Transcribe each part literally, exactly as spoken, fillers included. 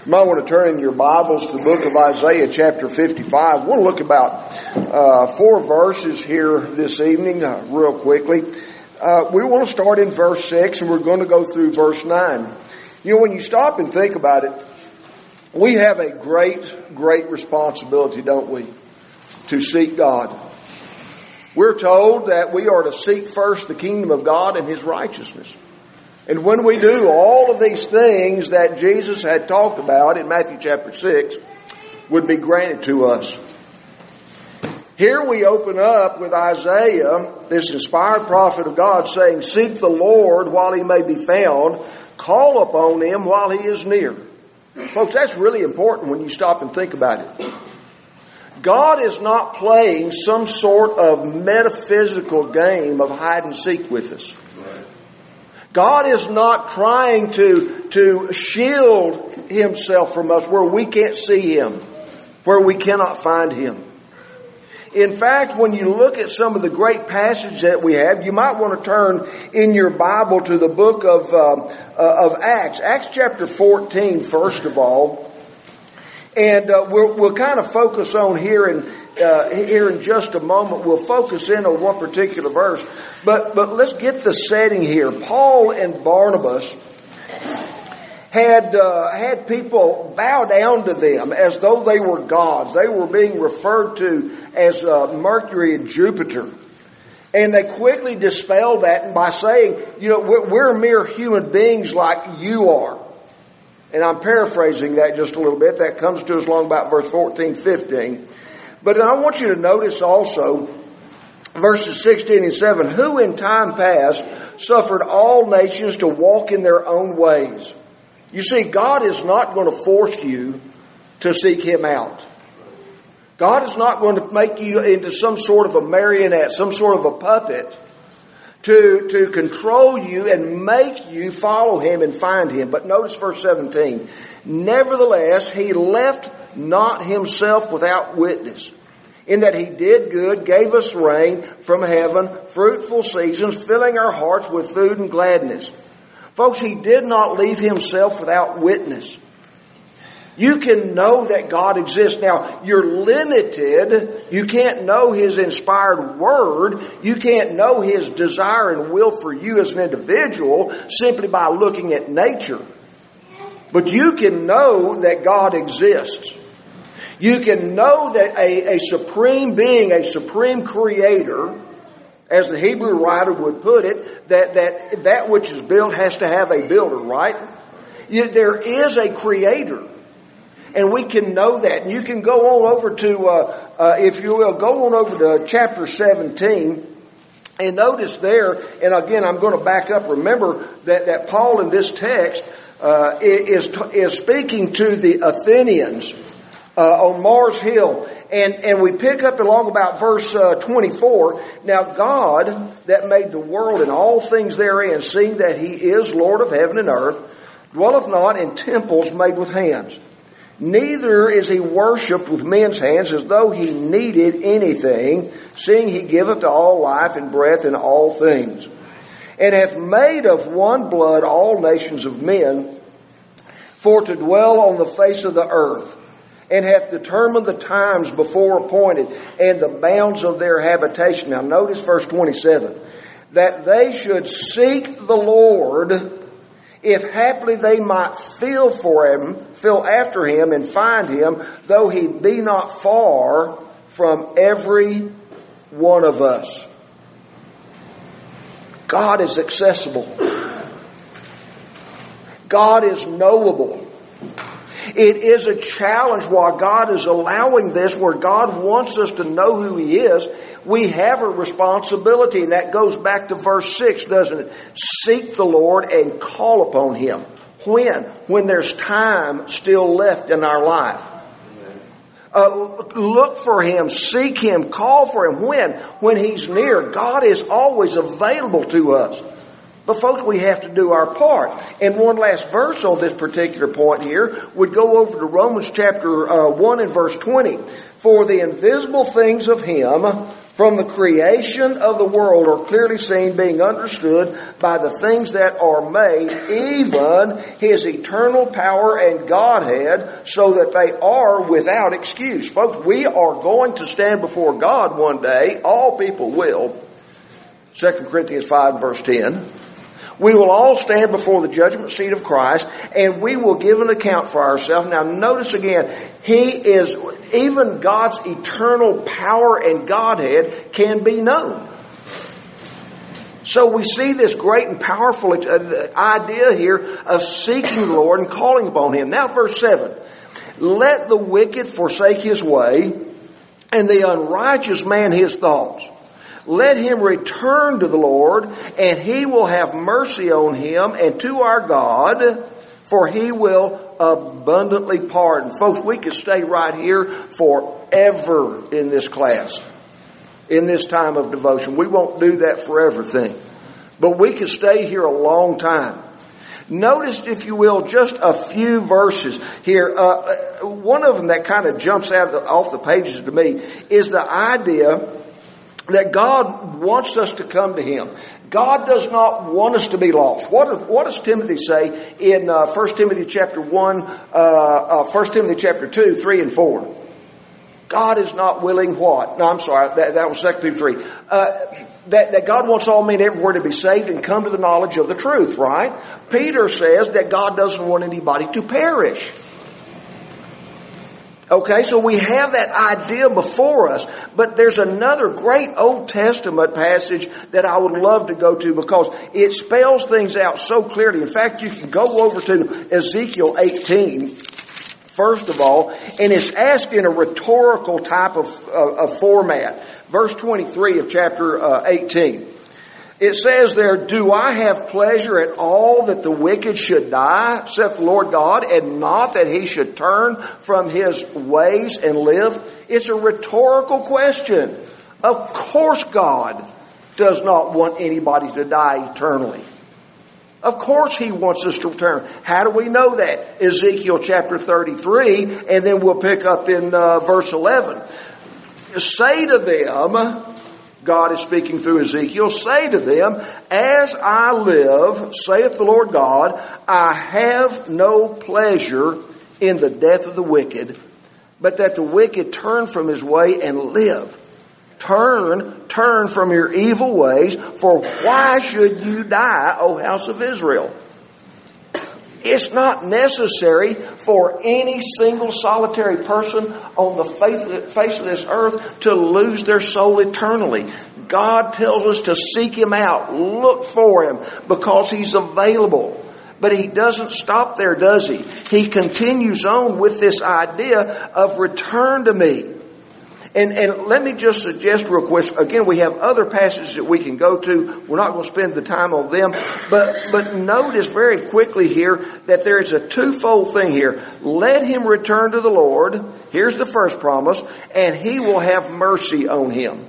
You might want to turn in your Bibles to the book of Isaiah chapter fifty-five. I want to look about uh, four verses here this evening uh, real quickly. Uh, we want to start in verse six and we're going to go through verse nine. You know, when you stop and think about it, we have a great, great responsibility, don't we, to seek God. We're told that we are to seek first the kingdom of God and His righteousness. And when we do all of these things that Jesus had talked about in Matthew chapter six would be granted to us. Here we open up with Isaiah, this inspired prophet of God, saying, "Seek the Lord while He may be found, call upon Him while He is near." Folks, that's really important when you stop and think about it. God is not playing some sort of metaphysical game of hide and seek with us. God is not trying to, to shield Himself from us where we can't see Him, where we cannot find Him. In fact, when you look at some of the great passages that we have, you might want to turn in your Bible to the book of, uh, uh, of Acts. Acts chapter fourteen, first of all. And uh, we'll, we'll kind of focus on here in, uh, here in just a moment. We'll focus in on one particular verse. But, but let's get the setting here. Paul and Barnabas had, uh, had people bow down to them as though they were gods. They were being referred to as uh, Mercury and Jupiter. And they quickly dispelled that by saying, you know, we're, we're mere human beings like you are. And I'm paraphrasing that just a little bit. That comes to us along about verse fourteen, fifteen. But I want you to notice also verses sixteen and seven. Who in time past suffered all nations to walk in their own ways. You see, God is not going to force you to seek Him out. God is not going to make you into some sort of a marionette, some sort of a puppet to, to control you and make you follow Him and find Him. But notice verse seventeen. Nevertheless, He left not Himself without witness, in that He did good, gave us rain from heaven, fruitful seasons, filling our hearts with food and gladness. Folks, He did not leave Himself without witness. You can know that God exists. Now, you're limited. You can't know His inspired word. You can't know His desire and will for you as an individual simply by looking at nature. But you can know that God exists. You can know that a, a supreme being, a supreme creator, as the Hebrew writer would put it, that that, that which is built has to have a builder, right? You, there is a creator. And we can know that. And you can go on over to, uh, uh, if you will, go on over to chapter seventeen. And notice there, and again, I'm going to back up. Remember that, that Paul in this text uh, is, is speaking to the Athenians uh, on Mars Hill. And, and we pick up along about verse uh, twenty-four. Now God that made the world and all things therein, seeing that He is Lord of heaven and earth, dwelleth not in temples made with hands. Neither is He worshipped with men's hands as though He needed anything, seeing He giveth to all life and breath in all things. And hath made of one blood all nations of men, for to dwell on the face of the earth. And hath determined the times before appointed, and the bounds of their habitation. Now notice verse twenty-seven. That they should seek the Lord, if haply they might feel for Him, feel after Him, and find Him, though He be not far from every one of us. God is accessible. God is knowable. It is a challenge while God is allowing this, where God wants us to know who He is. We have a responsibility, and that goes back to verse six, doesn't it? Seek the Lord and call upon Him. When? When there's time still left in our life. Uh, look for Him, seek Him, call for Him. When? When He's near. God is always available to us. But folks, we have to do our part. And one last verse on this particular point here would go over to Romans chapter uh, one and verse twenty. For the invisible things of Him from the creation of the world are clearly seen, being understood by the things that are made, even His eternal power and Godhead, so that they are without excuse. Folks, we are going to stand before God one day. All people will. Second Corinthians five verse ten. We will all stand before the judgment seat of Christ, and we will give an account for ourselves. Now notice again, He is, even God's eternal power and Godhead can be known. So we see this great and powerful idea here of seeking the Lord and calling upon Him. Now verse seven. Let the wicked forsake his way, and the unrighteous man his thoughts. Let him return to the Lord, and He will have mercy on him, and to our God, for He will abundantly pardon. Folks, we could stay right here forever in this class, in this time of devotion. We won't do that for everything, but we could stay here a long time. Notice, if you will, just a few verses here. Uh, one of them that kind of jumps out of the, off the pages to me is the idea that God wants us to come to Him. God does not want us to be lost. What, what does Timothy say in uh, First Timothy chapter one, uh, uh, First Timothy chapter two, three, and four? God is not willing what? No, I'm sorry, that, that was Second Peter three. Uh, that, that God wants all men everywhere to be saved and come to the knowledge of the truth, right? Peter says that God doesn't want anybody to perish. Okay, so we have that idea before us, but there's another great Old Testament passage that I would love to go to because it spells things out so clearly. In fact, you can go over to Ezekiel eighteen, first of all, and it's asked in a rhetorical type of, of, of format. Verse twenty-three of chapter uh, eighteen. It says there, do I have pleasure at all that the wicked should die, saith the Lord God, and not that he should turn from his ways and live? It's a rhetorical question. Of course God does not want anybody to die eternally. Of course He wants us to return. How do we know that? Ezekiel chapter thirty-three, and then we'll pick up in uh, verse eleven. Say to them, God is speaking through Ezekiel, say to them, as I live, saith the Lord God, I have no pleasure in the death of the wicked, but that the wicked turn from his way and live. Turn, turn from your evil ways, for why should you die, O house of Israel? It's not necessary for any single solitary person on the face of this earth to lose their soul eternally. God tells us to seek Him out, look for Him, because He's available. But He doesn't stop there, does He? He continues on with this idea of return to me. And, and let me just suggest real quick, again, we have other passages that we can go to. We're not going to spend the time on them. But, but notice very quickly here that there is a twofold thing here. Let him return to the Lord. Here's the first promise. And He will have mercy on him.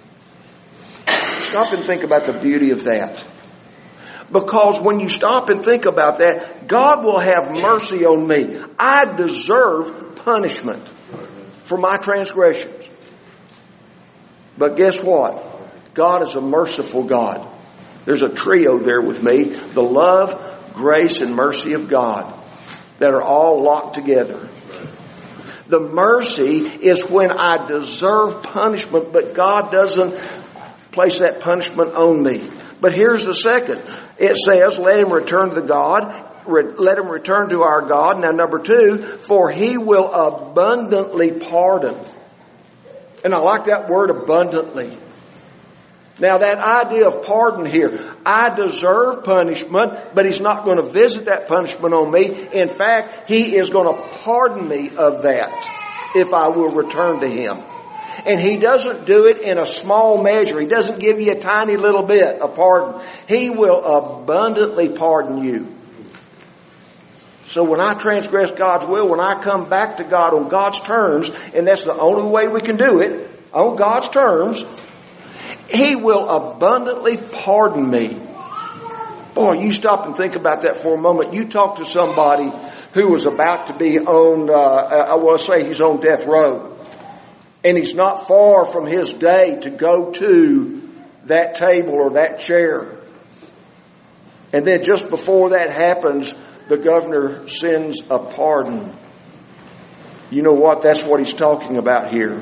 Stop and think about the beauty of that. Because when you stop and think about that, God will have mercy on me. I deserve punishment for my transgressions. But guess what? God is a merciful God. There's a trio there with me. The love, grace, and mercy of God that are all locked together. The mercy is when I deserve punishment, but God doesn't place that punishment on me. But here's the second. It says, let him return to God. Let him return to our God. Now, number two, for He will abundantly pardon. And I like that word, abundantly. Now, that idea of pardon here, I deserve punishment, but He's not going to visit that punishment on me. In fact, He is going to pardon me of that if I will return to Him. And He doesn't do it in a small measure. He doesn't give you a tiny little bit of pardon. He will abundantly pardon you. So when I transgress God's will, when I come back to God on God's terms, and that's the only way we can do it, on God's terms, He will abundantly pardon me. Boy, you stop and think about that for a moment. You talk to somebody who was about to be on, uh, I want to say he's on death row. And he's not far from his day to go to that table or that chair. And then just before that happens, the governor sends a pardon. You know what? That's what he's talking about here.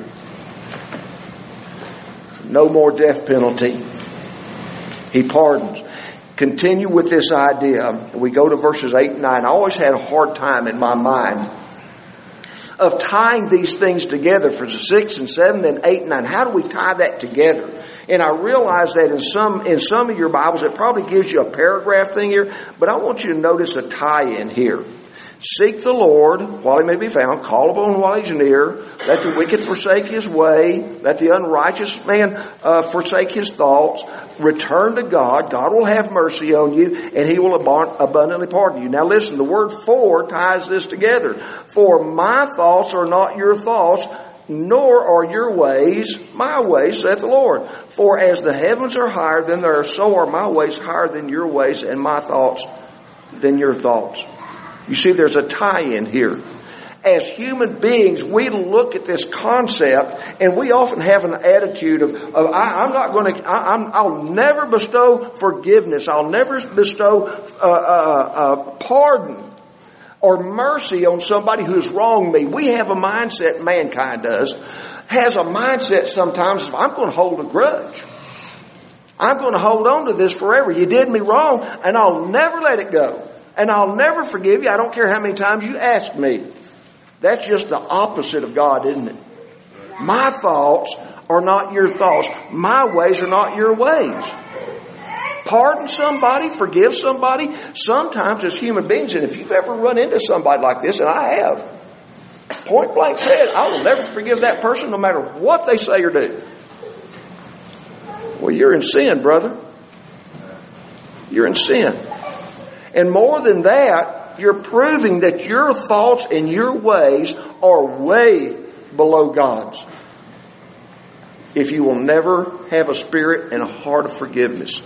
No more death penalty. He pardons. Continue with this idea. We go to verses eight and nine. I always had a hard time in my mind of tying these things together for six and seven and eight and nine. How do we tie that together? And I realize that in some in some of your Bibles it probably gives you a paragraph thing here, but I want you to notice a tie-in here. Seek the Lord while he may be found. Call upon him while he's near. Let the wicked forsake his way. Let the unrighteous man uh, forsake his thoughts. Return to God. God will have mercy on you, and he will ab- abundantly pardon you. Now listen, the word for ties this together. For my thoughts are not your thoughts, nor are your ways my ways, saith the Lord. For as the heavens are higher than the earth, so are my ways higher than your ways, and my thoughts than your thoughts. You see, there's a tie-in here. As human beings, we look at this concept, and we often have an attitude of, of I, I'm not going to, I, I'm, I'll never bestow forgiveness. I'll never bestow uh, uh, uh, pardon or mercy on somebody who's wronged me. We have a mindset, mankind does, has a mindset sometimes of, I'm going to hold a grudge. I'm going to hold on to this forever. You did me wrong, and I'll never let it go. And I'll never forgive you. I don't care how many times you ask me. That's just the opposite of God, isn't it? My thoughts are not your thoughts. My ways are not your ways. Pardon somebody, forgive somebody. Sometimes as human beings, and if you've ever run into somebody like this, and I have, point blank said, I will never forgive that person no matter what they say or do. Well, you're in sin, brother. You're in sin. And more than that, you're proving that your thoughts and your ways are way below God's. If you will never have a spirit and a heart of forgiveness.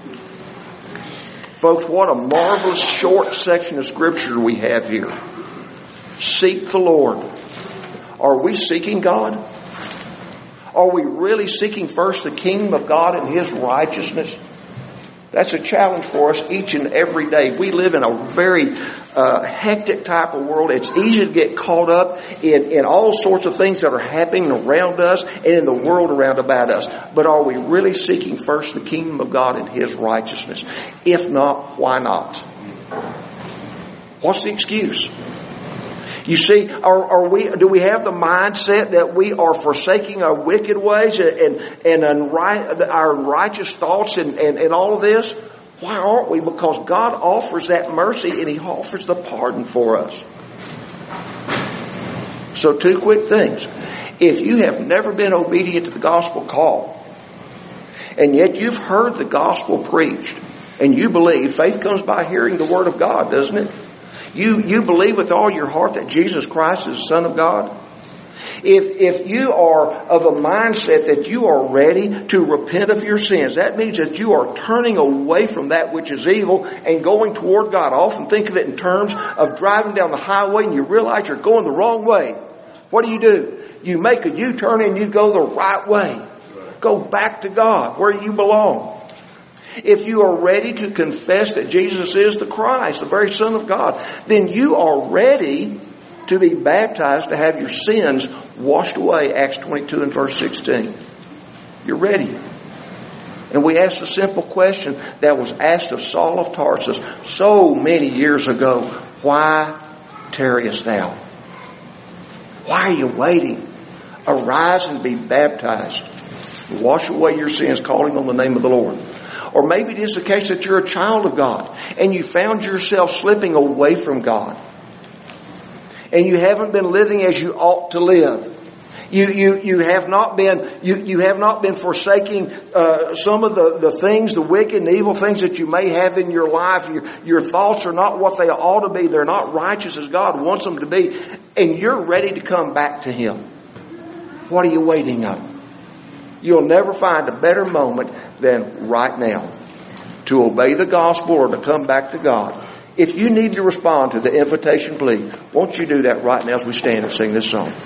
Folks, what a marvelous short section of Scripture we have here. Seek the Lord. Are we seeking God? Are we really seeking first the kingdom of God and His righteousness? That's a challenge for us each and every day. We live in a very uh, hectic type of world. It's easy to get caught up in, in all sorts of things that are happening around us and in the world around about us. But are we really seeking first the kingdom of God and His righteousness? If not, why not? What's the excuse? You see, are, are we? Do we have the mindset that we are forsaking our wicked ways and and unright, our righteous thoughts and, and, and all of this? Why aren't we? Because God offers that mercy and He offers the pardon for us. So two quick things. If you have never been obedient to the gospel call, and yet you've heard the gospel preached, and you believe, faith comes by hearing the word of God, doesn't it? You, you believe with all your heart that Jesus Christ is the Son of God? If, if you are of a mindset that you are ready to repent of your sins, that means that you are turning away from that which is evil and going toward God. I often think of it in terms of driving down the highway and you realize you're going the wrong way. What do you do? You make a U-turn and you go the right way. Go back to God where you belong. If you are ready to confess that Jesus is the Christ, the very Son of God, then you are ready to be baptized to have your sins washed away, Acts twenty-two and verse sixteen. You're ready. And we asked a simple question that was asked of Saul of Tarsus so many years ago. Why tarriest thou? Why are you waiting? Arise and be baptized. Wash away your sins, calling on the name of the Lord. Or maybe it is the case that you're a child of God and you found yourself slipping away from God. And you haven't been living as you ought to live. You, you, you have not been, you, you have not been forsaking, uh, some of the, the things, the wicked and evil things that you may have in your life. Your, your thoughts are not what they ought to be. They're not righteous as God wants them to be. And you're ready to come back to Him. What are you waiting on? You'll never find a better moment than right now. to obey the gospel or to come back to God. If you need to respond to the invitation plea, won't you do that right now as we stand and sing this song?